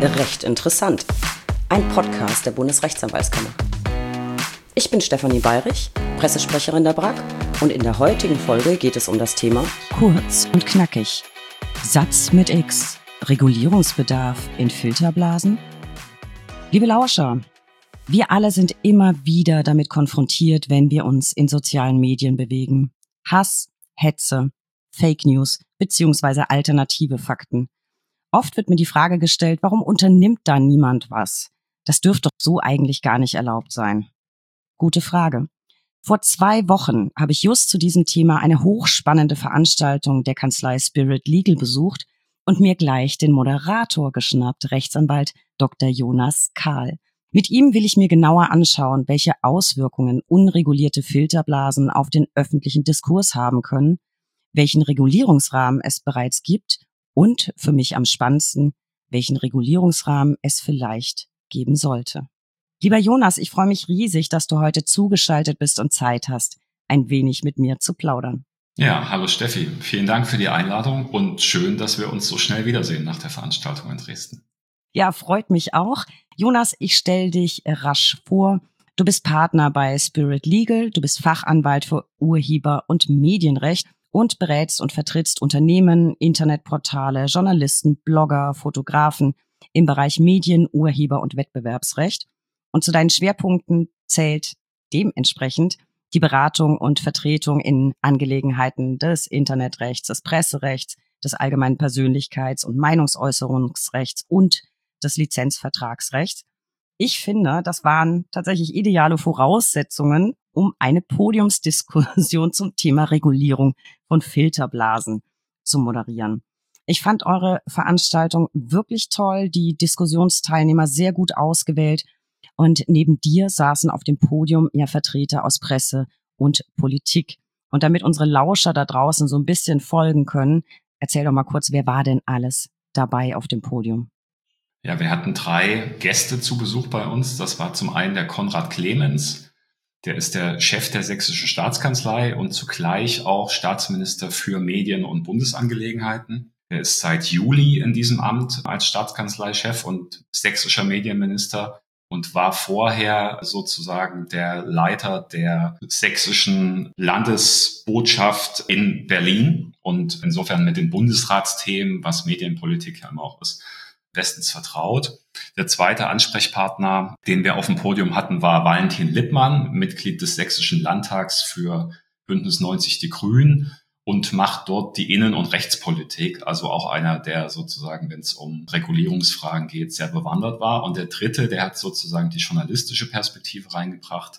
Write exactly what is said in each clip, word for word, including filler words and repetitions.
Recht interessant. Ein Podcast der Bundesrechtsanwaltskammer. Ich bin Stefanie Bayrich, Pressesprecherin der B R A K, und in der heutigen Folge geht es um das Thema Kurz und knackig. Satz mit X. Regulierungsbedarf in Filterblasen? Liebe Lauscher, wir alle sind immer wieder damit konfrontiert, wenn wir uns in sozialen Medien bewegen. Hass, Hetze, Fake News bzw. alternative Fakten. Oft wird mir die Frage gestellt, warum unternimmt da niemand was? Das dürfte doch so eigentlich gar nicht erlaubt sein. Gute Frage. Vor zwei Wochen habe ich just zu diesem Thema eine hochspannende Veranstaltung der Kanzlei Spirit Legal besucht und mir gleich den Moderator geschnappt, Rechtsanwalt Doktor Jonas Kahl. Mit ihm will ich mir genauer anschauen, welche Auswirkungen unregulierte Filterblasen auf den öffentlichen Diskurs haben können, welchen Regulierungsrahmen es bereits gibt und, für mich am spannendsten, welchen Regulierungsrahmen es vielleicht geben sollte. Lieber Jonas, ich freue mich riesig, dass du heute zugeschaltet bist und Zeit hast, ein wenig mit mir zu plaudern. Ja, hallo Steffi. Vielen Dank für die Einladung und schön, dass wir uns so schnell wiedersehen nach der Veranstaltung in Dresden. Ja, freut mich auch. Jonas, ich stelle dich rasch vor. Du bist Partner bei Spirit Legal, du bist Fachanwalt für Urheber- und Medienrecht und berätst und vertrittst Unternehmen, Internetportale, Journalisten, Blogger, Fotografen im Bereich Medien, Urheber- und Wettbewerbsrecht. Und zu deinen Schwerpunkten zählt dementsprechend die Beratung und Vertretung in Angelegenheiten des Internetrechts, des Presserechts, des allgemeinen Persönlichkeits- und Meinungsäußerungsrechts und des Lizenzvertragsrechts. Ich finde, das waren tatsächlich ideale Voraussetzungen, um eine Podiumsdiskussion zum Thema Regulierung von Filterblasen zu moderieren. Ich fand eure Veranstaltung wirklich toll, die Diskussionsteilnehmer sehr gut ausgewählt und neben dir saßen auf dem Podium ja Vertreter aus Presse und Politik. Und damit unsere Lauscher da draußen so ein bisschen folgen können, erzähl doch mal kurz, wer war denn alles dabei auf dem Podium? Ja, wir hatten drei Gäste zu Besuch bei uns. Das war zum einen der Konrad Clemens. Der ist der Chef der Sächsischen Staatskanzlei und zugleich auch Staatsminister für Medien- und Bundesangelegenheiten. Er ist seit Juli in diesem Amt als Staatskanzleichef und sächsischer Medienminister und war vorher sozusagen der Leiter der sächsischen Landesbotschaft in Berlin und insofern mit den Bundesratsthemen, was Medienpolitik ja immer auch ist, bestens vertraut. Der zweite Ansprechpartner, den wir auf dem Podium hatten, war Valentin Lippmann, Mitglied des Sächsischen Landtags für Bündnis neunzig Die Grünen und macht dort die Innen- und Rechtspolitik, also auch einer, der sozusagen, wenn es um Regulierungsfragen geht, sehr bewandert war. Und der dritte, der hat sozusagen die journalistische Perspektive reingebracht,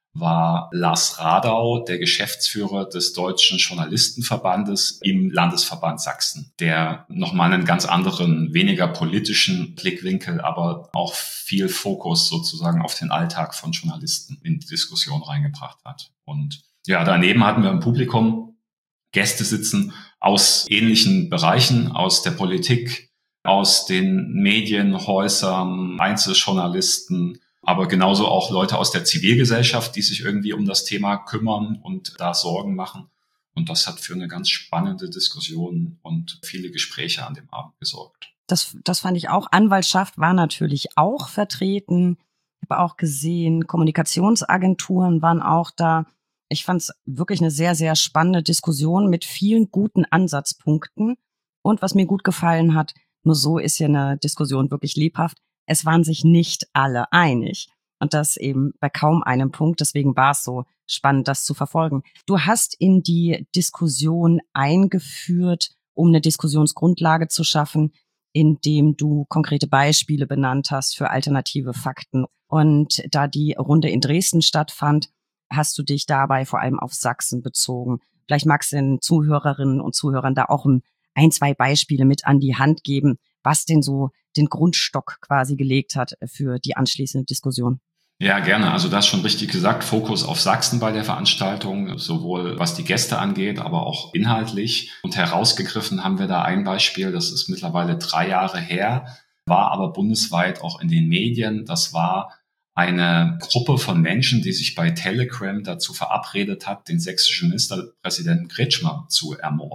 war Lars Radau, der Geschäftsführer des Deutschen Journalistenverbandes im Landesverband Sachsen, der nochmal einen ganz anderen, weniger politischen Blickwinkel, aber auch viel Fokus sozusagen auf den Alltag von Journalisten in die Diskussion reingebracht hat. Und ja, daneben hatten wir im Publikum Gäste sitzen aus ähnlichen Bereichen, aus der Politik, aus den Medienhäusern, Einzeljournalisten, aber genauso auch Leute aus der Zivilgesellschaft, die sich irgendwie um das Thema kümmern und da Sorgen machen. Und das hat für eine ganz spannende Diskussion und viele Gespräche an dem Abend gesorgt. Das, das fand ich auch. Anwaltschaft war natürlich auch vertreten. Ich habe auch gesehen, Kommunikationsagenturen waren auch da. Ich fand es wirklich eine sehr, sehr spannende Diskussion mit vielen guten Ansatzpunkten. Und was mir gut gefallen hat, nur so ist ja eine Diskussion wirklich lebhaft, es waren sich nicht alle einig. Und das eben bei kaum einem Punkt. Deswegen war es so spannend, das zu verfolgen. Du hast in die Diskussion eingeführt, um eine Diskussionsgrundlage zu schaffen, indem du konkrete Beispiele benannt hast für alternative Fakten. Und da die Runde in Dresden stattfand, hast du dich dabei vor allem auf Sachsen bezogen. Vielleicht magst du den Zuhörerinnen und Zuhörern da auch ein, zwei Beispiele mit an die Hand geben, was denn so den Grundstock quasi gelegt hat für die anschließende Diskussion. Ja, gerne. Also das schon richtig gesagt, Fokus auf Sachsen bei der Veranstaltung, sowohl was die Gäste angeht, aber auch inhaltlich. Und herausgegriffen haben wir da ein Beispiel, das ist mittlerweile drei Jahre her, war aber bundesweit auch in den Medien. Das war eine Gruppe von Menschen, die sich bei Telegram dazu verabredet hat, den sächsischen Ministerpräsidenten Kretschmer zu ermorden.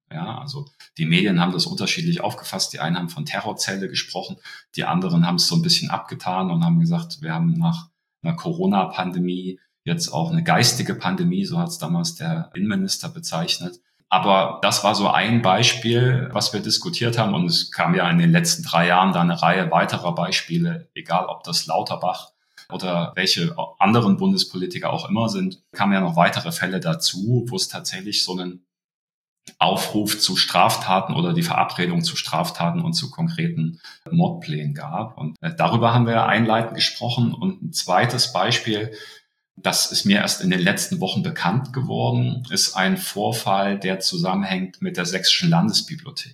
Ja, also die Medien haben das unterschiedlich aufgefasst. Die einen haben von Terrorzelle gesprochen, die anderen haben es so ein bisschen abgetan und haben gesagt, wir haben nach einer Corona-Pandemie jetzt auch eine geistige Pandemie, so hat es damals der Innenminister bezeichnet. Aber das war so ein Beispiel, was wir diskutiert haben. Und es kam ja in den letzten drei Jahren da eine Reihe weiterer Beispiele, egal ob das Lauterbach oder welche anderen Bundespolitiker auch immer sind, kamen ja noch weitere Fälle dazu, wo es tatsächlich so einen Aufruf zu Straftaten oder die Verabredung zu Straftaten und zu konkreten Mordplänen gab. Und darüber haben wir einleitend gesprochen. Und ein zweites Beispiel, das ist mir erst in den letzten Wochen bekannt geworden, ist ein Vorfall, der zusammenhängt mit der Sächsischen Landesbibliothek.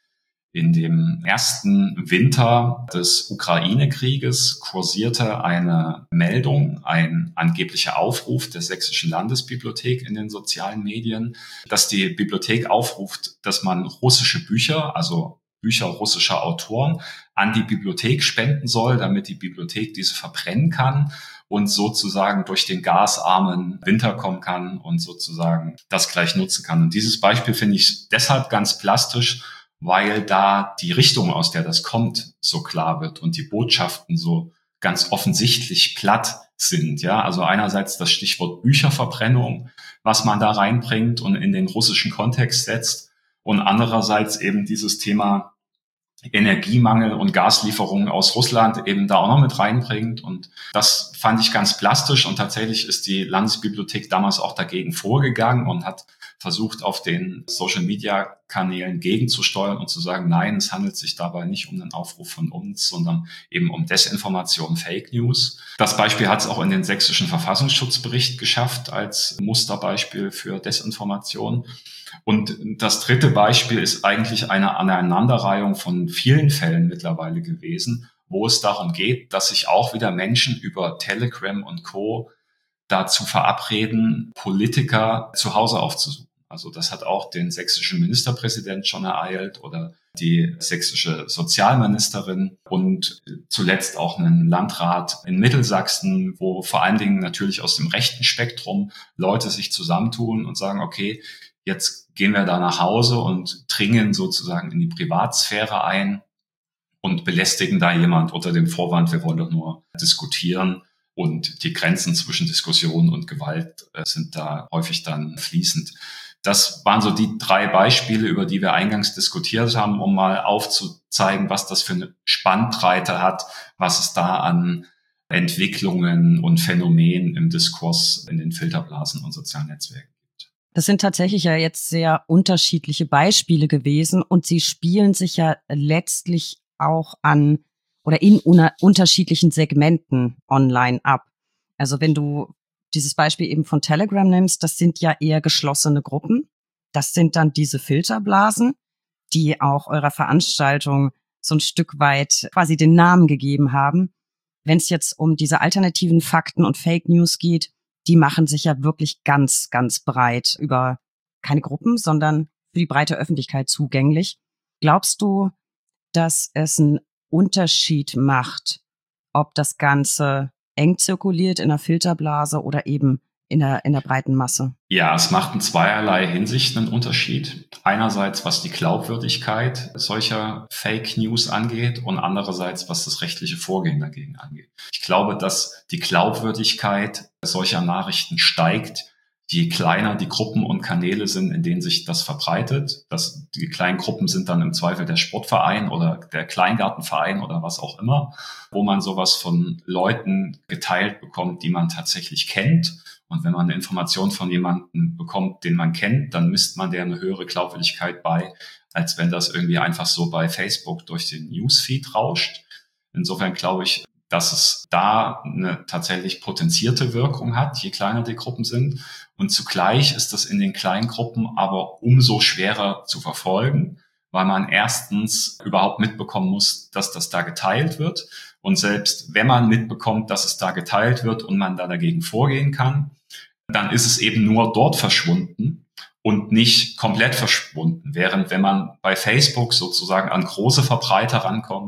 In dem ersten Winter des Ukraine-Krieges kursierte eine Meldung, ein angeblicher Aufruf der Sächsischen Landesbibliothek in den sozialen Medien, dass die Bibliothek aufruft, dass man russische Bücher, also Bücher russischer Autoren, an die Bibliothek spenden soll, damit die Bibliothek diese verbrennen kann und sozusagen durch den gasarmen Winter kommen kann und sozusagen das gleich nutzen kann. Und dieses Beispiel finde ich deshalb ganz plastisch, weil da die Richtung, aus der das kommt, so klar wird und die Botschaften so ganz offensichtlich platt sind. Ja, also einerseits das Stichwort Bücherverbrennung, was man da reinbringt und in den russischen Kontext setzt, und andererseits eben dieses Thema Energiemangel und Gaslieferungen aus Russland eben da auch noch mit reinbringt. Und das fand ich ganz plastisch. Und tatsächlich ist die Landesbibliothek damals auch dagegen vorgegangen und hat versucht, auf den Social-Media-Kanälen gegenzusteuern und zu sagen, nein, es handelt sich dabei nicht um einen Aufruf von uns, sondern eben um Desinformation, Fake News. Das Beispiel hat es auch in den sächsischen Verfassungsschutzbericht geschafft als Musterbeispiel für Desinformation. Und das dritte Beispiel ist eigentlich eine Aneinanderreihung von vielen Fällen mittlerweile gewesen, wo es darum geht, dass sich auch wieder Menschen über Telegram und Co. dazu verabreden, Politiker zu Hause aufzusuchen. Also das hat auch den sächsischen Ministerpräsident schon ereilt oder die sächsische Sozialministerin und zuletzt auch einen Landrat in Mittelsachsen, wo vor allen Dingen natürlich aus dem rechten Spektrum Leute sich zusammentun und sagen, okay, jetzt gehen wir da nach Hause und dringen sozusagen in die Privatsphäre ein und belästigen da jemand unter dem Vorwand, wir wollen doch nur diskutieren. Und die Grenzen zwischen Diskussion und Gewalt sind da häufig dann fließend. Das waren so die drei Beispiele, über die wir eingangs diskutiert haben, um mal aufzuzeigen, was das für eine Spannbreite hat, was es da an Entwicklungen und Phänomenen im Diskurs in den Filterblasen und sozialen Netzwerken gibt. Das sind tatsächlich ja jetzt sehr unterschiedliche Beispiele gewesen und sie spielen sich ja letztlich auch an oder in una- unterschiedlichen Segmenten online ab. Also wenn du dieses Beispiel eben von Telegram nimmst, das sind ja eher geschlossene Gruppen. Das sind dann diese Filterblasen, die auch eurer Veranstaltung so ein Stück weit quasi den Namen gegeben haben. Wenn es jetzt um diese alternativen Fakten und Fake News geht, die machen sich ja wirklich ganz, ganz breit über keine Gruppen, sondern für die breite Öffentlichkeit zugänglich. Glaubst du, dass es ein Unterschied macht, ob das Ganze eng zirkuliert in der Filterblase oder eben in der, in der breiten Masse? Ja, es macht in zweierlei Hinsicht einen Unterschied. Einerseits, was die Glaubwürdigkeit solcher Fake News angeht und andererseits, was das rechtliche Vorgehen dagegen angeht. Ich glaube, dass die Glaubwürdigkeit solcher Nachrichten steigt, je kleiner die Gruppen und Kanäle sind, in denen sich das verbreitet. Das, die kleinen Gruppen sind dann im Zweifel der Sportverein oder der Kleingartenverein oder was auch immer, wo man sowas von Leuten geteilt bekommt, die man tatsächlich kennt. Und wenn man eine Information von jemandem bekommt, den man kennt, dann misst man der eine höhere Glaubwürdigkeit bei, als wenn das irgendwie einfach so bei Facebook durch den Newsfeed rauscht. Insofern glaube ich, dass es da eine tatsächlich potenzierte Wirkung hat, je kleiner die Gruppen sind. Und zugleich ist das in den kleinen Gruppen aber umso schwerer zu verfolgen, weil man erstens überhaupt mitbekommen muss, dass das da geteilt wird. Und selbst wenn man mitbekommt, dass es da geteilt wird und man da dagegen vorgehen kann, dann ist es eben nur dort verschwunden und nicht komplett verschwunden. Während wenn man bei Facebook sozusagen an große Verbreiter rankommt,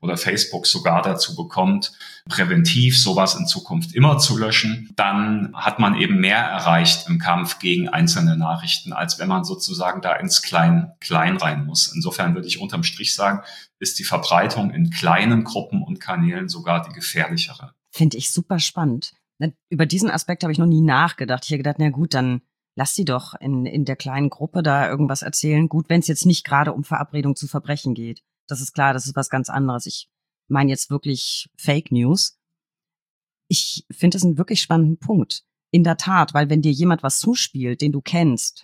oder Facebook sogar dazu bekommt, präventiv sowas in Zukunft immer zu löschen, dann hat man eben mehr erreicht im Kampf gegen einzelne Nachrichten, als wenn man sozusagen da ins Klein, Klein rein muss. Insofern würde ich unterm Strich sagen, ist die Verbreitung in kleinen Gruppen und Kanälen sogar die gefährlichere. Finde ich super spannend. Über diesen Aspekt habe ich noch nie nachgedacht. Ich habe gedacht, na gut, dann lass sie doch in, in der kleinen Gruppe da irgendwas erzählen. Gut, wenn es jetzt nicht gerade um Verabredung zu Verbrechen geht. Das ist klar, das ist was ganz anderes. Ich meine jetzt wirklich Fake News. Ich finde das einen wirklich spannenden Punkt. In der Tat, weil wenn dir jemand was zuspielt, den du kennst,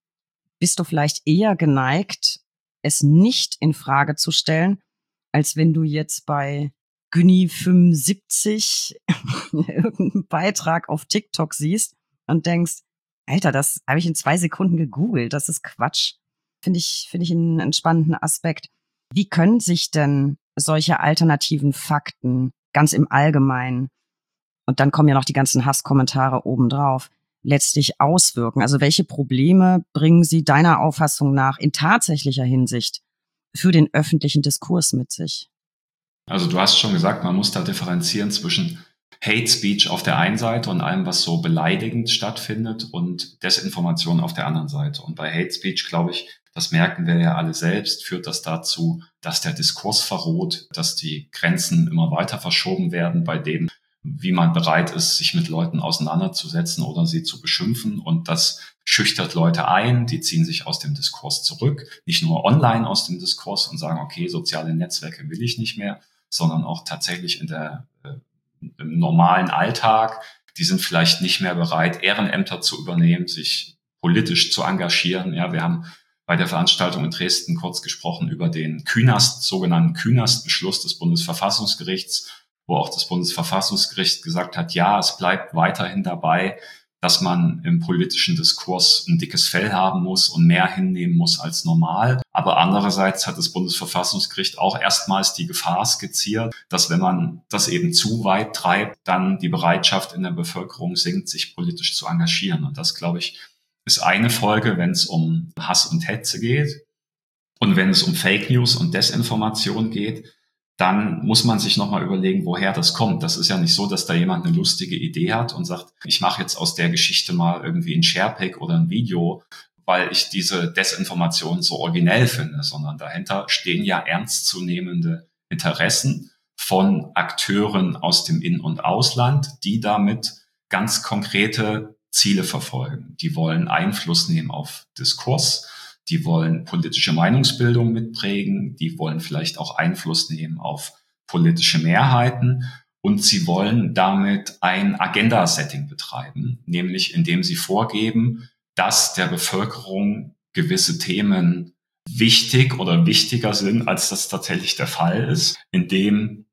bist du vielleicht eher geneigt, es nicht in Frage zu stellen, als wenn du jetzt bei Günni fünfundsiebzig irgendeinen Beitrag auf TikTok siehst und denkst, Alter, das habe ich in zwei Sekunden gegoogelt, das ist Quatsch. Finde ich, finde ich einen, einen spannenden Aspekt. Wie können sich denn solche alternativen Fakten ganz im Allgemeinen, und dann kommen ja noch die ganzen Hasskommentare obendrauf, letztlich auswirken? Also welche Probleme bringen sie deiner Auffassung nach in tatsächlicher Hinsicht für den öffentlichen Diskurs mit sich? Also du hast schon gesagt, man muss da differenzieren zwischen Hate Speech auf der einen Seite und allem, was so beleidigend stattfindet, und Desinformation auf der anderen Seite. Und bei Hate Speech, glaube ich, das merken wir ja alle selbst, führt das dazu, dass der Diskurs verroht, dass die Grenzen immer weiter verschoben werden bei dem, wie man bereit ist, sich mit Leuten auseinanderzusetzen oder sie zu beschimpfen. Und das schüchtert Leute ein, die ziehen sich aus dem Diskurs zurück, nicht nur online aus dem Diskurs und sagen, okay, soziale Netzwerke will ich nicht mehr, sondern auch tatsächlich in der äh, im normalen Alltag. Die sind vielleicht nicht mehr bereit, Ehrenämter zu übernehmen, sich politisch zu engagieren. Ja, wir haben bei der Veranstaltung in Dresden kurz gesprochen über den Künast, sogenannten Künast-Beschluss des Bundesverfassungsgerichts, wo auch das Bundesverfassungsgericht gesagt hat, ja, es bleibt weiterhin dabei, dass man im politischen Diskurs ein dickes Fell haben muss und mehr hinnehmen muss als normal. Aber andererseits hat das Bundesverfassungsgericht auch erstmals die Gefahr skizziert, dass wenn man das eben zu weit treibt, dann die Bereitschaft in der Bevölkerung sinkt, sich politisch zu engagieren. Und das, glaube ich, ist eine Folge, wenn es um Hass und Hetze geht. Und wenn es um Fake News und Desinformation geht, dann muss man sich nochmal überlegen, woher das kommt. Das ist ja nicht so, dass da jemand eine lustige Idee hat und sagt, ich mache jetzt aus der Geschichte mal irgendwie ein Sharepick oder ein Video, weil ich diese Desinformation so originell finde, sondern dahinter stehen ja ernstzunehmende Interessen von Akteuren aus dem In- und Ausland, die damit ganz konkrete Ziele verfolgen. Die wollen Einfluss nehmen auf Diskurs, die wollen politische Meinungsbildung mitprägen, die wollen vielleicht auch Einfluss nehmen auf politische Mehrheiten und sie wollen damit ein Agenda-Setting betreiben, nämlich indem sie vorgeben, dass der Bevölkerung gewisse Themen wichtig oder wichtiger sind, als das tatsächlich der Fall ist, indem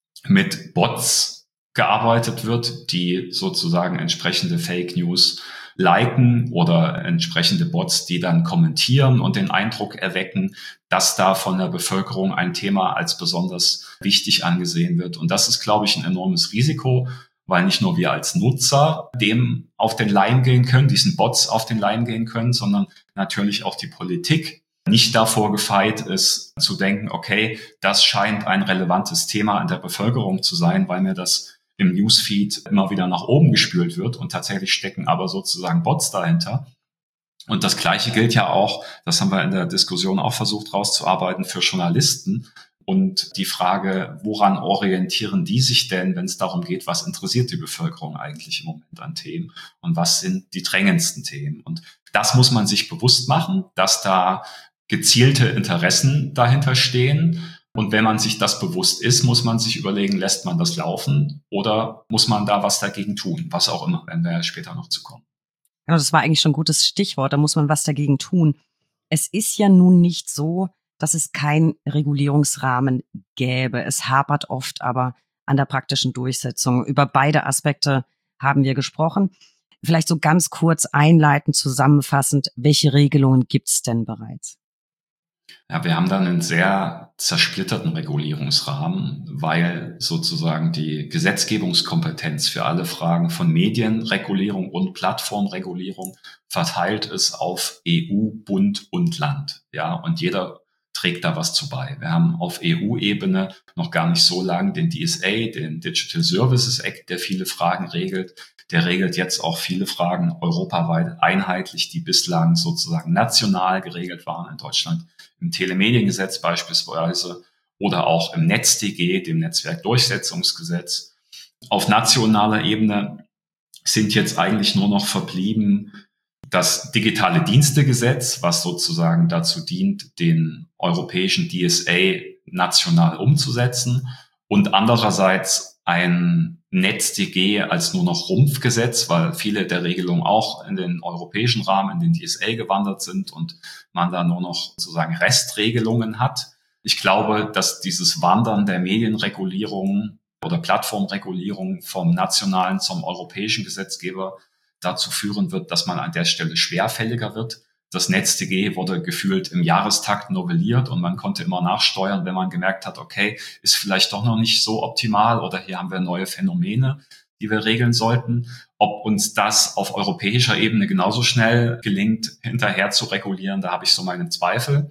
mit Bots gearbeitet wird, die sozusagen entsprechende Fake News liken oder entsprechende Bots, die dann kommentieren und den Eindruck erwecken, dass da von der Bevölkerung ein Thema als besonders wichtig angesehen wird. Und das ist, glaube ich, ein enormes Risiko, weil nicht nur wir als Nutzer dem auf den Leim gehen können, diesen Bots auf den Leim gehen können, sondern natürlich auch die Politik nicht davor gefeit ist, zu denken, okay, das scheint ein relevantes Thema in der Bevölkerung zu sein, weil mir das im Newsfeed immer wieder nach oben gespült wird und tatsächlich stecken aber sozusagen Bots dahinter. Und das Gleiche gilt ja auch, das haben wir in der Diskussion auch versucht rauszuarbeiten, für Journalisten. Und die Frage, woran orientieren die sich denn, wenn es darum geht, was interessiert die Bevölkerung eigentlich im Moment an Themen und was sind die drängendsten Themen? Und das muss man sich bewusst machen, dass da gezielte Interessen dahinter stehen. Und wenn man sich das bewusst ist, muss man sich überlegen, lässt man das laufen oder muss man da was dagegen tun? Was auch immer, wenn wir später noch zu kommen. Genau, das war eigentlich schon ein gutes Stichwort, da muss man was dagegen tun. Es ist ja nun nicht so, dass es keinen Regulierungsrahmen gäbe. Es hapert oft aber an der praktischen Durchsetzung. Über beide Aspekte haben wir gesprochen. Vielleicht so ganz kurz einleitend, zusammenfassend, welche Regelungen gibt's denn bereits? Ja, wir haben dann einen sehr zersplitterten Regulierungsrahmen, weil sozusagen die Gesetzgebungskompetenz für alle Fragen von Medienregulierung und Plattformregulierung verteilt ist auf E U, Bund und Land. Ja, und jeder trägt da was zu bei. Wir haben auf E U-Ebene noch gar nicht so lange den D S A, den Digital Services Act, der viele Fragen regelt. Der regelt jetzt auch viele Fragen europaweit einheitlich, die bislang sozusagen national geregelt waren in Deutschland, im Telemediengesetz beispielsweise oder auch im NetzDG, dem Netzwerkdurchsetzungsgesetz. Auf nationaler Ebene sind jetzt eigentlich nur noch verblieben das digitale Dienstegesetz, was sozusagen dazu dient, den europäischen D S A national umzusetzen, und andererseits ein NetzDG als nur noch Rumpfgesetz, weil viele der Regelungen auch in den europäischen Rahmen, in den D S A gewandert sind und man da nur noch sozusagen Restregelungen hat. Ich glaube, dass dieses Wandern der Medienregulierung oder Plattformregulierung vom nationalen zum europäischen Gesetzgeber dazu führen wird, dass man an der Stelle schwerfälliger wird. Das NetzDG wurde gefühlt im Jahrestakt novelliert und man konnte immer nachsteuern, wenn man gemerkt hat, okay, ist vielleicht doch noch nicht so optimal oder hier haben wir neue Phänomene, die wir regeln sollten. Ob uns das auf europäischer Ebene genauso schnell gelingt, hinterher zu regulieren, da habe ich so meine Zweifel.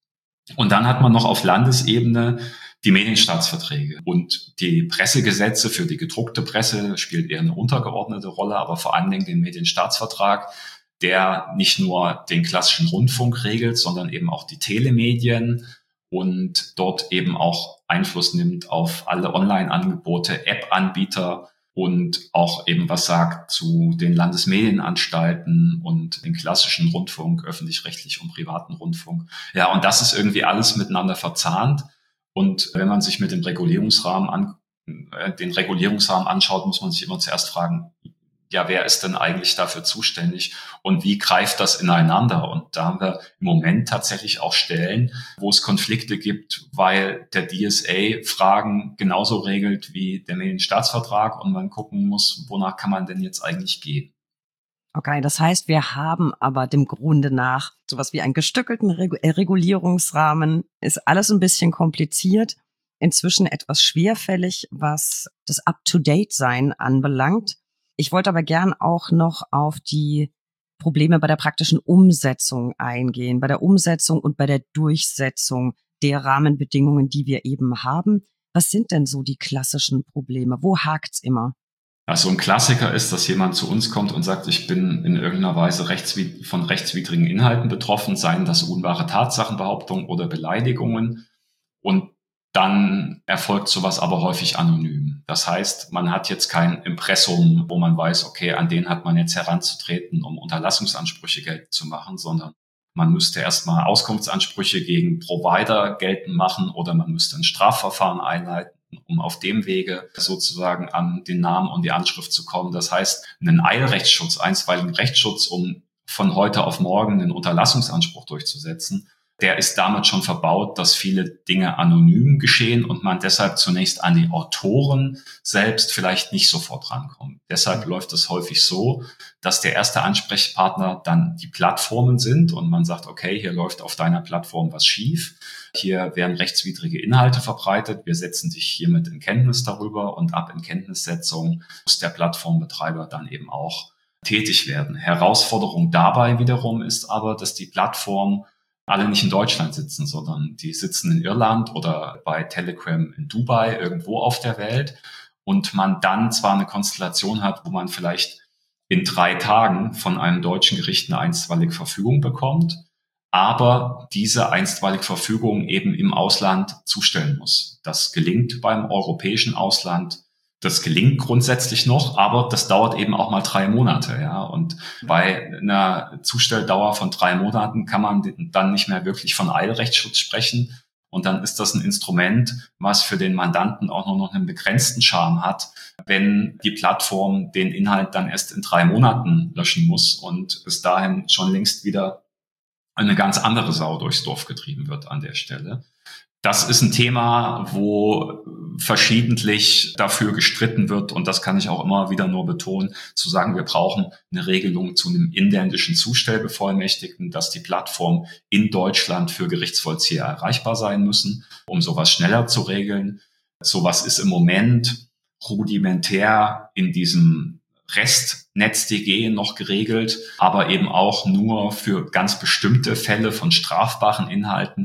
Und dann hat man noch auf Landesebene die Medienstaatsverträge und die Pressegesetze. Für die gedruckte Presse spielt eher eine untergeordnete Rolle, aber vor allen Dingen den Medienstaatsvertrag, der nicht nur den klassischen Rundfunk regelt, sondern eben auch die Telemedien und dort eben auch Einfluss nimmt auf alle Online-Angebote, App-Anbieter und auch eben was sagt zu den Landesmedienanstalten und den klassischen Rundfunk, öffentlich-rechtlich und privaten Rundfunk. Ja, und das ist irgendwie alles miteinander verzahnt. Und wenn man sich mit dem Regulierungsrahmen an, äh, den Regulierungsrahmen anschaut, muss man sich immer zuerst fragen, ja, wer ist denn eigentlich dafür zuständig und wie greift das ineinander? Und da haben wir im Moment tatsächlich auch Stellen, wo es Konflikte gibt, weil der D S A Fragen genauso regelt wie der Medienstaatsvertrag und man gucken muss, wonach kann man denn jetzt eigentlich gehen? Okay, das heißt, wir haben aber dem Grunde nach sowas wie einen gestückelten Regu- äh, Regulierungsrahmen. Ist alles ein bisschen kompliziert, inzwischen etwas schwerfällig, was das Up-to-Date-Sein anbelangt. Ich wollte aber gern auch noch auf die Probleme bei der praktischen Umsetzung eingehen, bei der Umsetzung und bei der Durchsetzung der Rahmenbedingungen, die wir eben haben. Was sind denn so die klassischen Probleme? Wo hakt's immer? Also ein Klassiker ist, dass jemand zu uns kommt und sagt, ich bin in irgendeiner Weise rechtswid- von rechtswidrigen Inhalten betroffen, seien das unwahre Tatsachenbehauptungen oder Beleidigungen. Und dann erfolgt sowas aber häufig anonym. Das heißt, man hat jetzt kein Impressum, wo man weiß, okay, an den hat man jetzt heranzutreten, um Unterlassungsansprüche geltend zu machen, sondern man müsste erstmal Auskunftsansprüche gegen Provider geltend machen oder man müsste ein Strafverfahren einleiten, um auf dem Wege sozusagen an den Namen und die Anschrift zu kommen. Das heißt, einen Eilrechtsschutz, einstweiligen Rechtsschutz, um von heute auf morgen einen Unterlassungsanspruch durchzusetzen, der ist damit schon verbaut, dass viele Dinge anonym geschehen und man deshalb zunächst an die Autoren selbst vielleicht nicht sofort rankommt. Deshalb läuft es häufig so, dass der erste Ansprechpartner dann die Plattformen sind und man sagt, okay, hier läuft auf deiner Plattform was schief. Hier werden rechtswidrige Inhalte verbreitet. Wir setzen dich hiermit in Kenntnis darüber und ab Inkenntnissetzung muss der Plattformbetreiber dann eben auch tätig werden. Herausforderung dabei wiederum ist aber, dass die Plattform alle nicht in Deutschland sitzen, sondern die sitzen in Irland oder bei Telegram in Dubai, irgendwo auf der Welt. Und man dann zwar eine Konstellation hat, wo man vielleicht in drei Tagen von einem deutschen Gericht eine einstweilige Verfügung bekommt, aber diese einstweilige Verfügung eben im Ausland zustellen muss. Das gelingt beim europäischen Ausland. Das gelingt grundsätzlich noch, aber das dauert eben auch mal drei Monate, ja. Und bei einer Zustelldauer von drei Monaten kann man dann nicht mehr wirklich von Eilrechtsschutz sprechen. Und dann ist das ein Instrument, was für den Mandanten auch nur noch einen begrenzten Charme hat, wenn die Plattform den Inhalt dann erst in drei Monaten löschen muss und bis dahin schon längst wieder eine ganz andere Sau durchs Dorf getrieben wird an der Stelle. Das ist ein Thema, wo verschiedentlich dafür gestritten wird und das kann ich auch immer wieder nur betonen, zu sagen, wir brauchen eine Regelung zu einem inländischen Zustellbevollmächtigten, dass die Plattformen in Deutschland für Gerichtsvollzieher erreichbar sein müssen, um sowas schneller zu regeln. Sowas ist im Moment rudimentär in diesem Restnetz-D G noch geregelt, aber eben auch nur für ganz bestimmte Fälle von strafbaren Inhalten.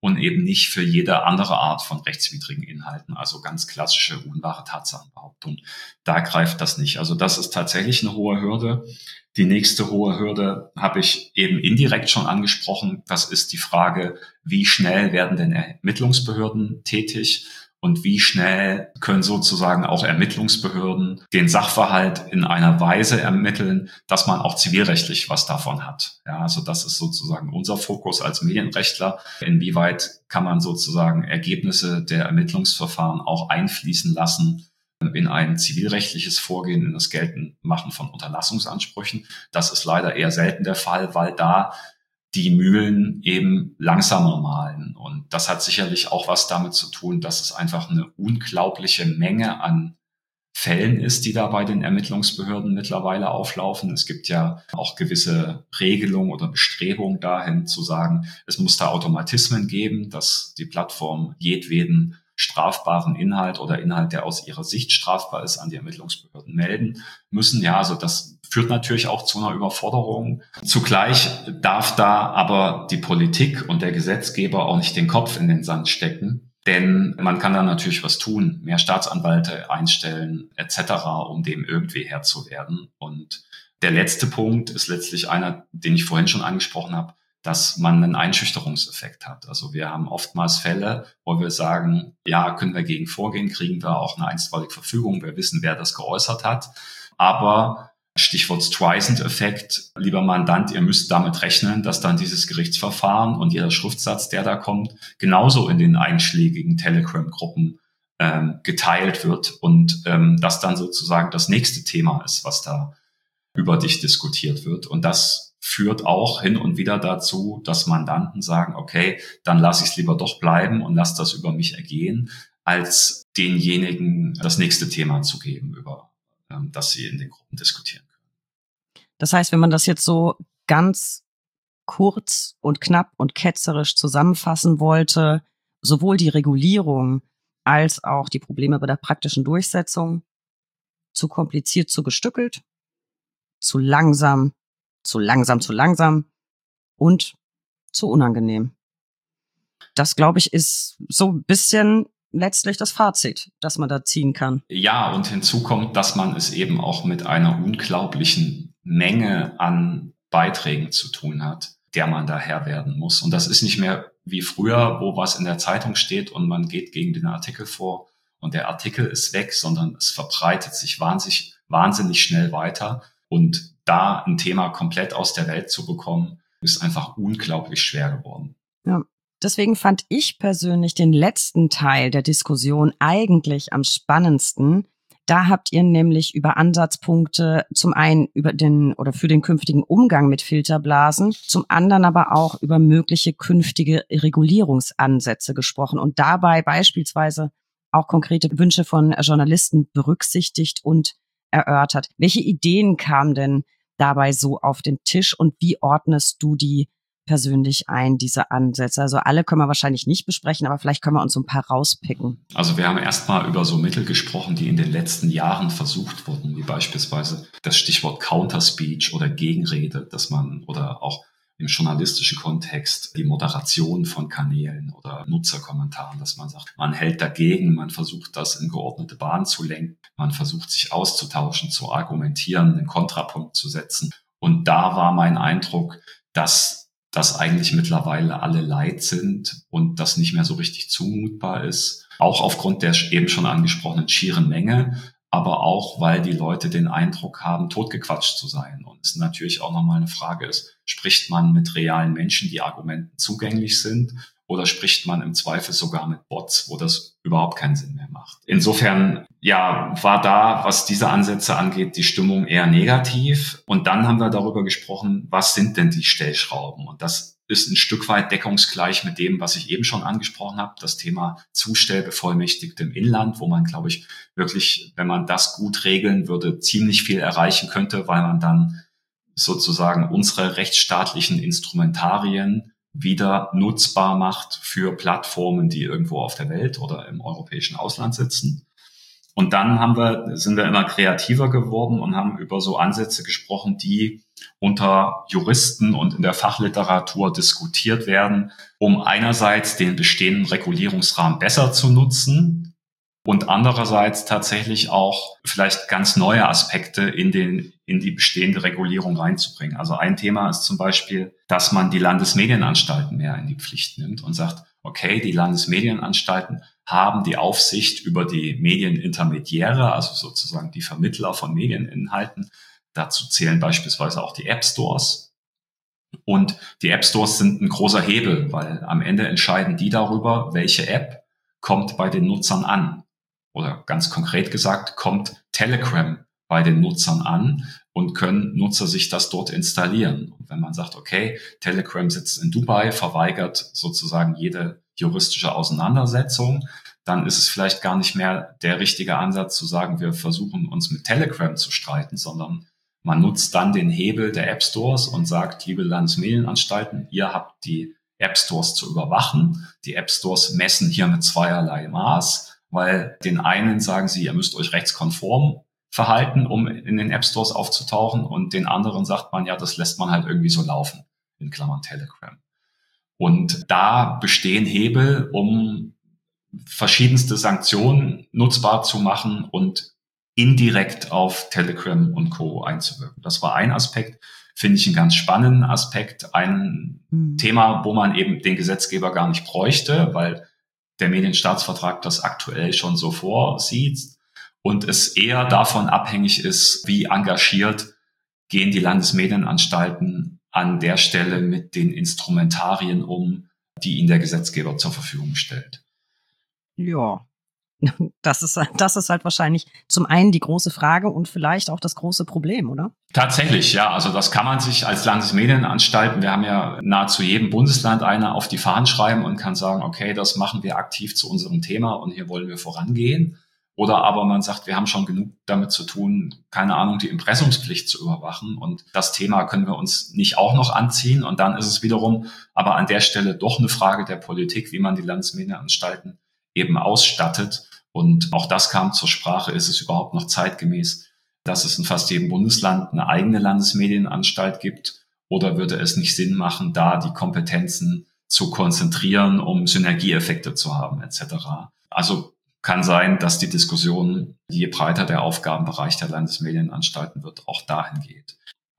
und eben nicht für jede andere Art von rechtswidrigen Inhalten, also ganz klassische unwahre Tatsachenbehauptung. Da greift das nicht. Also das ist tatsächlich eine hohe Hürde. Die nächste hohe Hürde habe ich eben indirekt schon angesprochen. Das ist die Frage, wie schnell werden denn Ermittlungsbehörden tätig und wie schnell können sozusagen auch Ermittlungsbehörden den Sachverhalt in einer Weise ermitteln, dass man auch zivilrechtlich was davon hat. Ja, also das ist sozusagen unser Fokus als Medienrechtler. Inwieweit kann man sozusagen Ergebnisse der Ermittlungsverfahren auch einfließen lassen in ein zivilrechtliches Vorgehen, in das Geltendmachen von Unterlassungsansprüchen. Das ist leider eher selten der Fall, weil da die Mühlen eben langsamer mahlen. Und das hat sicherlich auch was damit zu tun, dass es einfach eine unglaubliche Menge an Fällen ist, die da bei den Ermittlungsbehörden mittlerweile auflaufen. Es gibt ja auch gewisse Regelungen oder Bestrebungen dahin zu sagen, es muss da Automatismen geben, dass die Plattform jedweden strafbaren Inhalt oder Inhalt, der aus ihrer Sicht strafbar ist, an die Ermittlungsbehörden melden müssen. Ja, also das führt natürlich auch zu einer Überforderung. Zugleich darf da aber die Politik und der Gesetzgeber auch nicht den Kopf in den Sand stecken, denn man kann da natürlich was tun, mehr Staatsanwälte einstellen et cetera, um dem irgendwie Herr zu werden. Und der letzte Punkt ist letztlich einer, den ich vorhin schon angesprochen habe, dass man einen Einschüchterungseffekt hat. Also wir haben oftmals Fälle, wo wir sagen, ja, können wir gegen vorgehen, kriegen wir auch eine einstweilige Verfügung, wir wissen, wer das geäußert hat. Aber Stichwort Streisand-Effekt, lieber Mandant, ihr müsst damit rechnen, dass dann dieses Gerichtsverfahren und jeder Schriftsatz, der da kommt, genauso in den einschlägigen Telegram-Gruppen ähm, geteilt wird und ähm, das dann sozusagen das nächste Thema ist, was da über dich diskutiert wird. Und das führt auch hin und wieder dazu, dass Mandanten sagen, okay, dann lasse ich es lieber doch bleiben und lasse das über mich ergehen, als denjenigen das nächste Thema zu geben, über ähm, das sie in den Gruppen diskutieren können. Das heißt, wenn man das jetzt so ganz kurz und knapp und ketzerisch zusammenfassen wollte, sowohl die Regulierung als auch die Probleme bei der praktischen Durchsetzung, zu kompliziert, zu gestückelt, zu langsam, zu langsam, zu langsam und zu unangenehm. Das, glaube ich, ist so ein bisschen letztlich das Fazit, das man da ziehen kann. Ja, und hinzu kommt, dass man es eben auch mit einer unglaublichen Menge an Beiträgen zu tun hat, der man da Herr werden muss. Und das ist nicht mehr wie früher, wo was in der Zeitung steht und man geht gegen den Artikel vor und der Artikel ist weg, sondern es verbreitet sich wahnsinnig, wahnsinnig schnell weiter. Und da ein Thema komplett aus der Welt zu bekommen, ist einfach unglaublich schwer geworden. Ja, deswegen fand ich persönlich den letzten Teil der Diskussion eigentlich am spannendsten. Da habt ihr nämlich über Ansatzpunkte, zum einen über den oder für den künftigen Umgang mit Filterblasen, zum anderen aber auch über mögliche künftige Regulierungsansätze gesprochen und dabei beispielsweise auch konkrete Wünsche von Journalisten berücksichtigt und erörtert. Welche Ideen kamen denn dabei so auf den Tisch und wie ordnest du die persönlich ein, diese Ansätze? Also alle können wir wahrscheinlich nicht besprechen, aber vielleicht können wir uns so ein paar rauspicken. Also wir haben erstmal über so Mittel gesprochen, die in den letzten Jahren versucht wurden, wie beispielsweise das Stichwort Counterspeech oder Gegenrede, dass man oder auch im journalistischen Kontext die Moderation von Kanälen oder Nutzerkommentaren, dass man sagt, man hält dagegen, man versucht das in geordnete Bahn zu lenken, man versucht sich auszutauschen, zu argumentieren, einen Kontrapunkt zu setzen. Und da war mein Eindruck, dass das eigentlich mittlerweile alle leid sind und das nicht mehr so richtig zumutbar ist. Auch aufgrund der eben schon angesprochenen schieren Menge, aber auch, weil die Leute den Eindruck haben, totgequatscht zu sein. Und es natürlich auch nochmal eine Frage ist, spricht man mit realen Menschen, die Argumenten zugänglich sind, oder spricht man im Zweifel sogar mit Bots, wo das überhaupt keinen Sinn mehr macht. Insofern, ja, war da, was diese Ansätze angeht, die Stimmung eher negativ. Und dann haben wir darüber gesprochen, was sind denn die Stellschrauben? Und das ist ein Stück weit deckungsgleich mit dem, was ich eben schon angesprochen habe, das Thema Zustellbevollmächtigte im Inland, wo man, glaube ich, wirklich, wenn man das gut regeln würde, ziemlich viel erreichen könnte, weil man dann sozusagen unsere rechtsstaatlichen Instrumentarien wieder nutzbar macht für Plattformen, die irgendwo auf der Welt oder im europäischen Ausland sitzen. Und dann haben wir, sind wir immer kreativer geworden und haben über so Ansätze gesprochen, die unter Juristen und in der Fachliteratur diskutiert werden, um einerseits den bestehenden Regulierungsrahmen besser zu nutzen und andererseits tatsächlich auch vielleicht ganz neue Aspekte in den, in die bestehende Regulierung reinzubringen. Also ein Thema ist zum Beispiel, dass man die Landesmedienanstalten mehr in die Pflicht nimmt und sagt, okay, die Landesmedienanstalten haben die Aufsicht über die Medienintermediäre, also sozusagen die Vermittler von Medieninhalten. Dazu zählen beispielsweise auch die App Stores. Und die App Stores sind ein großer Hebel, weil am Ende entscheiden die darüber, welche App kommt bei den Nutzern an. Oder ganz konkret gesagt, kommt Telegram bei den Nutzern an und können Nutzer sich das dort installieren. Und wenn man sagt, okay, Telegram sitzt in Dubai, verweigert sozusagen jede juristische Auseinandersetzung, dann ist es vielleicht gar nicht mehr der richtige Ansatz zu sagen, wir versuchen uns mit Telegram zu streiten, sondern man nutzt dann den Hebel der App Stores und sagt, liebe Landesmedienanstalten, ihr habt die App Stores zu überwachen. Die App Stores messen hier mit zweierlei Maß, weil den einen sagen sie, ihr müsst euch rechtskonform verhalten, um in den App Stores aufzutauchen, und den anderen sagt man, ja, das lässt man halt irgendwie so laufen, in Klammern Telegram. Und da bestehen Hebel, um verschiedenste Sanktionen nutzbar zu machen und indirekt auf Telegram und Co. einzuwirken. Das war ein Aspekt, finde ich einen ganz spannenden Aspekt, ein mhm. Thema, wo man eben den Gesetzgeber gar nicht bräuchte, weil der Medienstaatsvertrag das aktuell schon so vorsieht und es eher davon abhängig ist, wie engagiert gehen die Landesmedienanstalten an der Stelle mit den Instrumentarien um, die ihnen der Gesetzgeber zur Verfügung stellt. Ja, das ist, das ist halt wahrscheinlich zum einen die große Frage und vielleicht auch das große Problem, oder? Tatsächlich, ja. Also das kann man sich als Landesmedienanstalten, wir haben ja nahezu jedem Bundesland eine, auf die Fahnen schreiben und kann sagen, okay, das machen wir aktiv zu unserem Thema und hier wollen wir vorangehen. Oder aber man sagt, wir haben schon genug damit zu tun, keine Ahnung, die Impressumspflicht zu überwachen. Und das Thema können wir uns nicht auch noch anziehen. Und dann ist es wiederum aber an der Stelle doch eine Frage der Politik, wie man die Landesmedienanstalten eben ausstattet. Und auch das kam zur Sprache, ist es überhaupt noch zeitgemäß, dass es in fast jedem Bundesland eine eigene Landesmedienanstalt gibt? Oder würde es nicht Sinn machen, da die Kompetenzen zu konzentrieren, um Synergieeffekte zu haben, et cetera? Also kann sein, dass die Diskussion, je breiter der Aufgabenbereich der Landesmedienanstalten wird, auch dahin geht.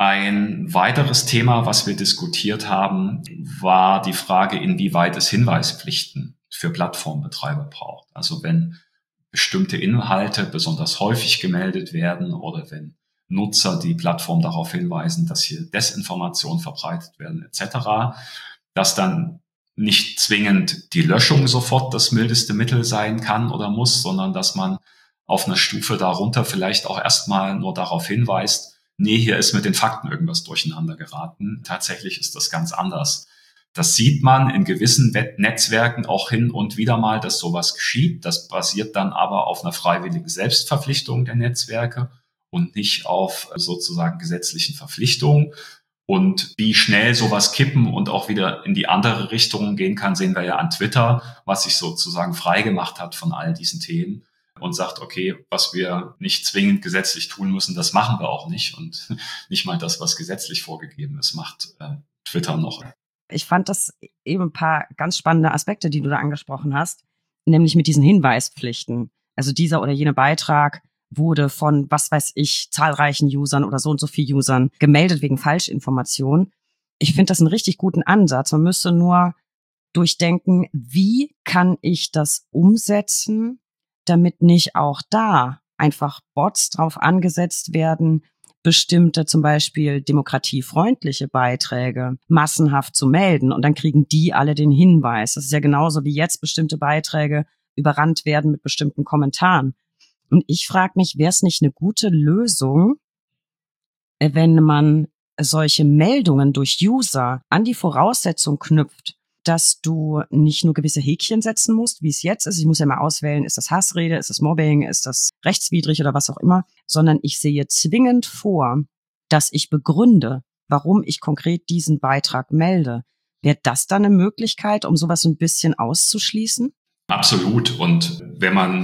Ein weiteres Thema, was wir diskutiert haben, war die Frage, inwieweit es Hinweispflichten für Plattformbetreiber braucht. Also wenn bestimmte Inhalte besonders häufig gemeldet werden oder wenn Nutzer die Plattform darauf hinweisen, dass hier Desinformation verbreitet werden et cetera, dass dann nicht zwingend die Löschung sofort das mildeste Mittel sein kann oder muss, sondern dass man auf einer Stufe darunter vielleicht auch erstmal nur darauf hinweist, nee, hier ist mit den Fakten irgendwas durcheinander geraten. Tatsächlich ist das ganz anders. Das sieht man in gewissen Netzwerken auch hin und wieder mal, dass sowas geschieht. Das basiert dann aber auf einer freiwilligen Selbstverpflichtung der Netzwerke und nicht auf sozusagen gesetzlichen Verpflichtungen. Und wie schnell sowas kippen und auch wieder in die andere Richtung gehen kann, sehen wir ja an Twitter, was sich sozusagen freigemacht hat von all diesen Themen und sagt, okay, was wir nicht zwingend gesetzlich tun müssen, das machen wir auch nicht. Und nicht mal das, was gesetzlich vorgegeben ist, macht äh, Twitter noch. Ich fand das eben ein paar ganz spannende Aspekte, die du da angesprochen hast, nämlich mit diesen Hinweispflichten. Also dieser oder jene Beitrag wurde von, was weiß ich, zahlreichen Usern oder so und so viel Usern gemeldet wegen Falschinformation. Ich finde das einen richtig guten Ansatz. Man müsste nur durchdenken, wie kann ich das umsetzen, damit nicht auch da einfach Bots drauf angesetzt werden, bestimmte zum Beispiel demokratiefreundliche Beiträge massenhaft zu melden und dann kriegen die alle den Hinweis. Das ist ja genauso wie jetzt bestimmte Beiträge überrannt werden mit bestimmten Kommentaren. Und ich frage mich, wäre es nicht eine gute Lösung, wenn man solche Meldungen durch User an die Voraussetzung knüpft, dass du nicht nur gewisse Häkchen setzen musst, wie es jetzt ist. Ich muss ja mal auswählen, ist das Hassrede, ist das Mobbing, ist das rechtswidrig oder was auch immer, sondern ich sehe zwingend vor, dass ich begründe, warum ich konkret diesen Beitrag melde. Wäre das dann eine Möglichkeit, um sowas ein bisschen auszuschließen? Absolut. Und wenn man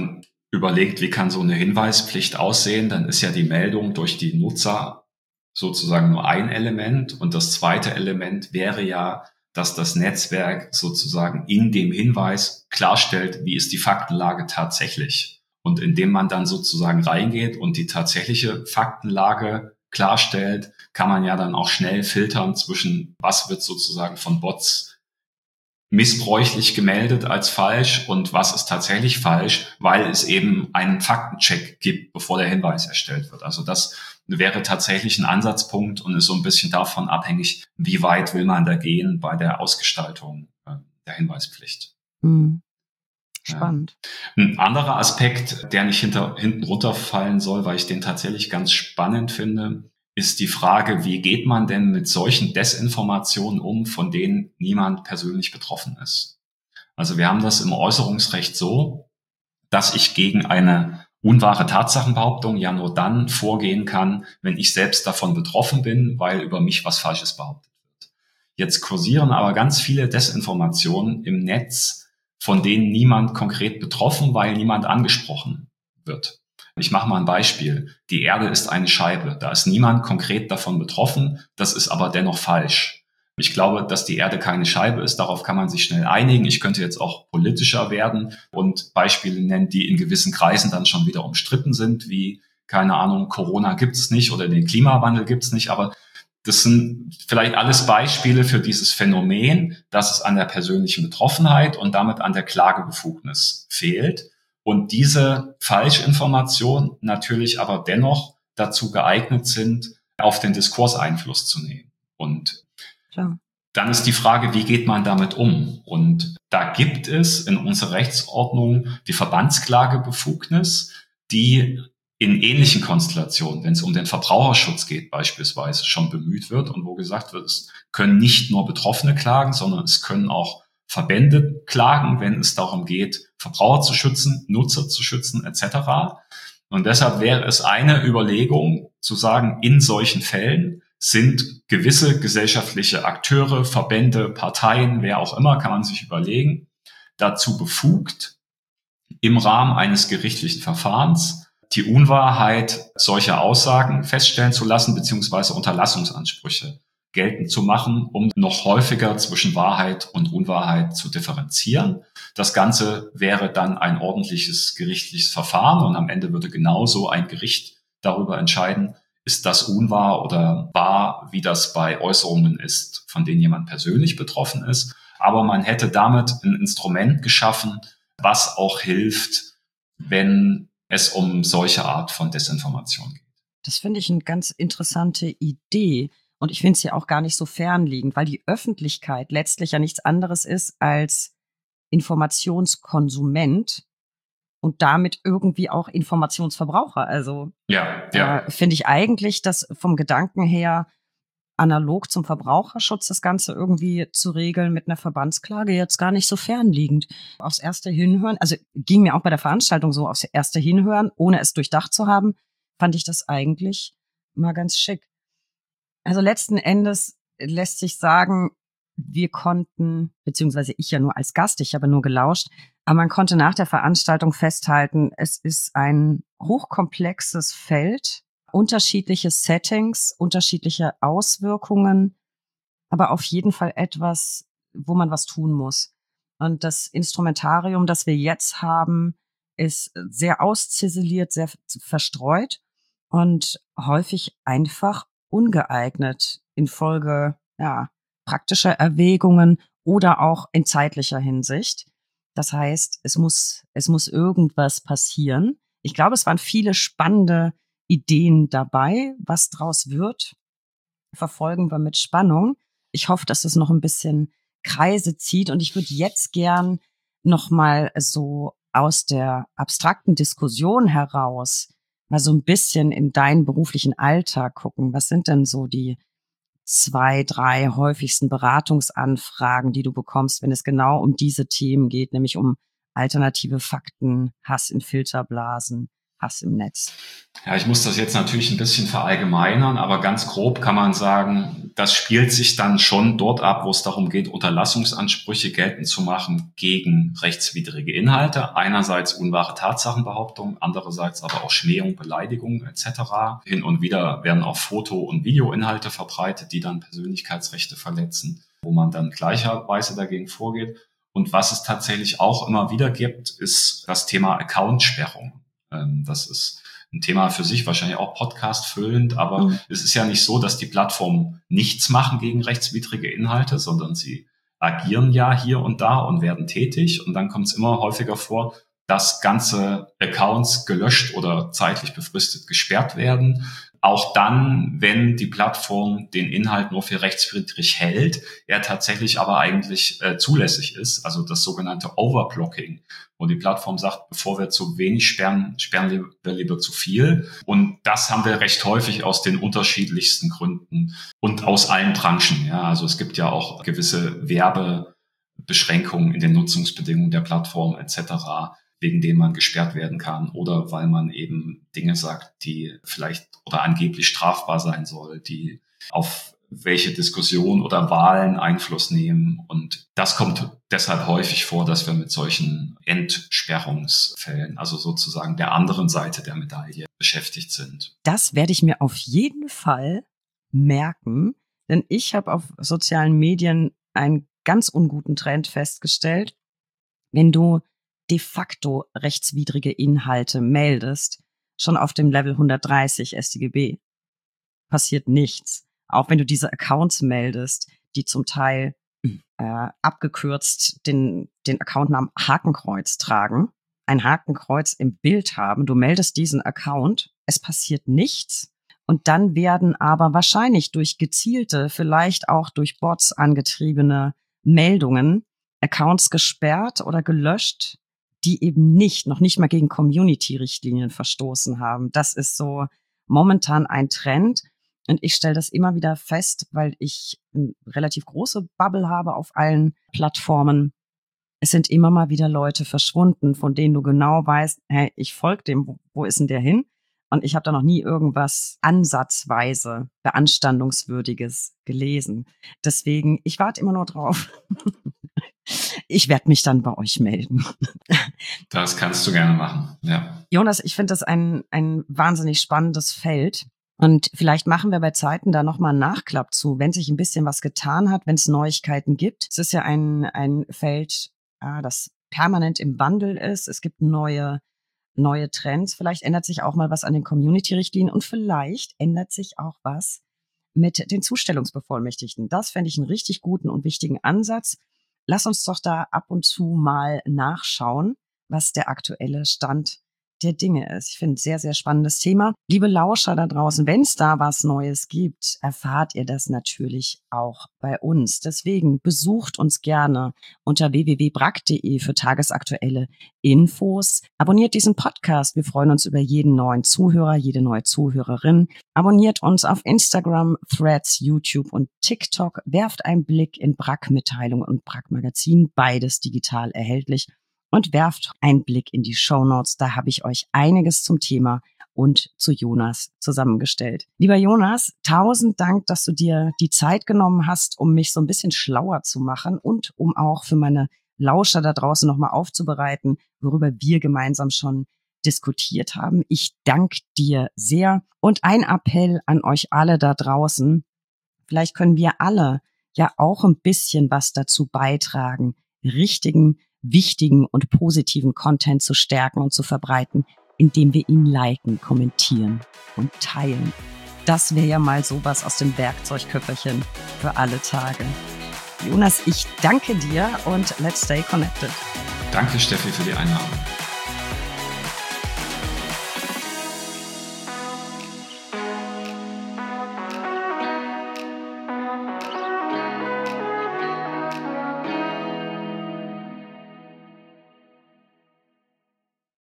überlegt, wie kann so eine Hinweispflicht aussehen, dann ist ja die Meldung durch die Nutzer sozusagen nur ein Element. Und das zweite Element wäre ja, dass das Netzwerk sozusagen in dem Hinweis klarstellt, wie ist die Faktenlage tatsächlich. Und indem man dann sozusagen reingeht und die tatsächliche Faktenlage klarstellt, kann man ja dann auch schnell filtern zwischen, was wird sozusagen von Bots missbräuchlich gemeldet als falsch und was ist tatsächlich falsch, weil es eben einen Faktencheck gibt, bevor der Hinweis erstellt wird. Also das wäre tatsächlich ein Ansatzpunkt und ist so ein bisschen davon abhängig, wie weit will man da gehen bei der Ausgestaltung äh, der Hinweispflicht. Hm. Spannend. Ja. Ein anderer Aspekt, der nicht hinter, hinten runterfallen soll, weil ich den tatsächlich ganz spannend finde, ist die Frage, wie geht man denn mit solchen Desinformationen um, von denen niemand persönlich betroffen ist? Also wir haben das im Äußerungsrecht so, dass ich gegen eine unwahre Tatsachenbehauptung ja nur dann vorgehen kann, wenn ich selbst davon betroffen bin, weil über mich was Falsches behauptet wird. Jetzt kursieren aber ganz viele Desinformationen im Netz, von denen niemand konkret betroffen, weil niemand angesprochen wird. Ich mache mal ein Beispiel. Die Erde ist eine Scheibe. Da ist niemand konkret davon betroffen. Das ist aber dennoch falsch. Ich glaube, dass die Erde keine Scheibe ist. Darauf kann man sich schnell einigen. Ich könnte jetzt auch politischer werden und Beispiele nennen, die in gewissen Kreisen dann schon wieder umstritten sind, wie, keine Ahnung, Corona gibt es nicht oder den Klimawandel gibt es nicht. Aber das sind vielleicht alles Beispiele für dieses Phänomen, dass es an der persönlichen Betroffenheit und damit an der Klagebefugnis fehlt. Und diese Falschinformationen natürlich aber dennoch dazu geeignet sind, auf den Diskurs Einfluss zu nehmen. Und Klar. Dann ist die Frage, wie geht man damit um? Und da gibt es in unserer Rechtsordnung die Verbandsklagebefugnis, die in ähnlichen Konstellationen, wenn es um den Verbraucherschutz geht beispielsweise, schon bemüht wird und wo gesagt wird, es können nicht nur Betroffene klagen, sondern es können auch Verbände klagen, wenn es darum geht, Verbraucher zu schützen, Nutzer zu schützen et cetera. Und deshalb wäre es eine Überlegung zu sagen, in solchen Fällen sind gewisse gesellschaftliche Akteure, Verbände, Parteien, wer auch immer, kann man sich überlegen, dazu befugt, im Rahmen eines gerichtlichen Verfahrens die Unwahrheit solcher Aussagen feststellen zu lassen, beziehungsweise Unterlassungsansprüche geltend zu machen, um noch häufiger zwischen Wahrheit und Unwahrheit zu differenzieren. Das Ganze wäre dann ein ordentliches gerichtliches Verfahren und am Ende würde genauso ein Gericht darüber entscheiden, ist das unwahr oder wahr, wie das bei Äußerungen ist, von denen jemand persönlich betroffen ist. Aber man hätte damit ein Instrument geschaffen, was auch hilft, wenn es um solche Art von Desinformation geht. Das finde ich eine ganz interessante Idee. Und ich finde es ja auch gar nicht so fernliegend, weil die Öffentlichkeit letztlich ja nichts anderes ist als Informationskonsument und damit irgendwie auch Informationsverbraucher. Also ja, ja. äh, finde ich eigentlich, dass vom Gedanken her analog zum Verbraucherschutz das Ganze irgendwie zu regeln mit einer Verbandsklage jetzt gar nicht so fernliegend. Aufs erste Hinhören, also ging mir auch bei der Veranstaltung so, aufs erste Hinhören, ohne es durchdacht zu haben, fand ich das eigentlich mal ganz schick. Also letzten Endes lässt sich sagen, wir konnten, beziehungsweise ich ja nur als Gast, ich habe nur gelauscht, aber man konnte nach der Veranstaltung festhalten, es ist ein hochkomplexes Feld, unterschiedliche Settings, unterschiedliche Auswirkungen, aber auf jeden Fall etwas, wo man was tun muss. Und das Instrumentarium, das wir jetzt haben, ist sehr ausziseliert, sehr verstreut und häufig einfach ungeeignet infolge ja, praktischer Erwägungen oder auch in zeitlicher Hinsicht. Das heißt, es muss, es muss irgendwas passieren. Ich glaube, es waren viele spannende Ideen dabei. Was draus wird, verfolgen wir mit Spannung. Ich hoffe, dass es noch ein bisschen Kreise zieht. Und ich würde jetzt gern noch mal so aus der abstrakten Diskussion heraus mal so ein bisschen in deinen beruflichen Alltag gucken. Was sind denn so die zwei, drei häufigsten Beratungsanfragen, die du bekommst, wenn es genau um diese Themen geht, nämlich um alternative Fakten, Hass in Filterblasen, Hass im Netz? Ja, ich muss das jetzt natürlich ein bisschen verallgemeinern, aber ganz grob kann man sagen, das spielt sich dann schon dort ab, wo es darum geht, Unterlassungsansprüche geltend zu machen gegen rechtswidrige Inhalte. Einerseits unwahre Tatsachenbehauptungen, andererseits aber auch Schmähung, Beleidigung et cetera. Hin und wieder werden auch Foto- und Videoinhalte verbreitet, die dann Persönlichkeitsrechte verletzen, wo man dann gleicherweise dagegen vorgeht. Und was es tatsächlich auch immer wieder gibt, ist das Thema Accountsperrung. Das ist ein Thema für sich, wahrscheinlich auch podcastfüllend, aber mhm. es ist ja nicht so, dass die Plattformen nichts machen gegen rechtswidrige Inhalte, sondern sie agieren ja hier und da und werden tätig. Und dann kommt es immer häufiger vor, dass ganze Accounts gelöscht oder zeitlich befristet gesperrt werden. Auch dann, wenn die Plattform den Inhalt nur für rechtswidrig hält, er tatsächlich aber eigentlich äh, zulässig ist, also das sogenannte Overblocking, wo die Plattform sagt, bevor wir zu wenig sperren, sperren wir lieber zu viel. Und das haben wir recht häufig aus den unterschiedlichsten Gründen und aus allen Branchen. Ja, also es gibt ja auch gewisse Werbebeschränkungen in den Nutzungsbedingungen der Plattform et cetera, wegen denen man gesperrt werden kann oder weil man eben Dinge sagt, die vielleicht oder angeblich strafbar sein soll, die auf welche Diskussion oder Wahlen Einfluss nehmen. Und das kommt deshalb häufig vor, dass wir mit solchen Entsperrungsfällen, also sozusagen der anderen Seite der Medaille, beschäftigt sind. Das werde ich mir auf jeden Fall merken, denn ich habe auf sozialen Medien einen ganz unguten Trend festgestellt. Wenn du de facto rechtswidrige Inhalte meldest, schon auf dem Level hundertdreißig S t G B, passiert nichts. Auch wenn du diese Accounts meldest, die zum Teil äh, abgekürzt den, den Accountnamen Hakenkreuz tragen, ein Hakenkreuz im Bild haben, du meldest diesen Account, es passiert nichts und dann werden aber wahrscheinlich durch gezielte, vielleicht auch durch Bots angetriebene Meldungen Accounts gesperrt oder gelöscht, die eben nicht, noch nicht mal gegen Community-Richtlinien verstoßen haben. Das ist so momentan ein Trend. Und ich stelle das immer wieder fest, weil ich eine relativ große Bubble habe auf allen Plattformen. Es sind immer mal wieder Leute verschwunden, von denen du genau weißt, hey, ich folge dem, wo, wo ist denn der hin? Und ich habe da noch nie irgendwas ansatzweise Beanstandungswürdiges gelesen. Deswegen, ich warte immer nur drauf. Ich werde mich dann bei euch melden. Das kannst du gerne machen, ja. Jonas, ich finde das ein, ein wahnsinnig spannendes Feld. Und vielleicht machen wir bei Zeiten da nochmal einen Nachklapp zu, wenn sich ein bisschen was getan hat, wenn es Neuigkeiten gibt. Es ist ja ein, ein Feld, ah, das permanent im Wandel ist. Es gibt neue, neue Trends. Vielleicht ändert sich auch mal was an den Community-Richtlinien und vielleicht ändert sich auch was mit den Zustellungsbevollmächtigten. Das fände ich einen richtig guten und wichtigen Ansatz. Lass uns doch da ab und zu mal nachschauen, was der aktuelle Stand der Dinge ist. Ich finde es ein sehr, sehr spannendes Thema. Liebe Lauscher da draußen, wenn es da was Neues gibt, erfahrt ihr das natürlich auch bei uns. Deswegen besucht uns gerne unter w w w punkt brack punkt d e für tagesaktuelle Infos. Abonniert diesen Podcast. Wir freuen uns über jeden neuen Zuhörer, jede neue Zuhörerin. Abonniert uns auf Instagram, Threads, YouTube und TikTok. Werft einen Blick in Brack-Mitteilung und Brack-Magazin, beides digital erhältlich. Und werft einen Blick in die Shownotes, da habe ich euch einiges zum Thema und zu Jonas zusammengestellt. Lieber Jonas, tausend Dank, dass du dir die Zeit genommen hast, um mich so ein bisschen schlauer zu machen und um auch für meine Lauscher da draußen nochmal aufzubereiten, worüber wir gemeinsam schon diskutiert haben. Ich danke dir sehr. Und ein Appell an euch alle da draußen, vielleicht können wir alle ja auch ein bisschen was dazu beitragen, richtigen, wichtigen und positiven Content zu stärken und zu verbreiten, indem wir ihn liken, kommentieren und teilen. Das wäre ja mal sowas aus dem Werkzeugköfferchen für alle Tage. Jonas, ich danke dir und let's stay connected. Danke, Steffi, für die Einladung.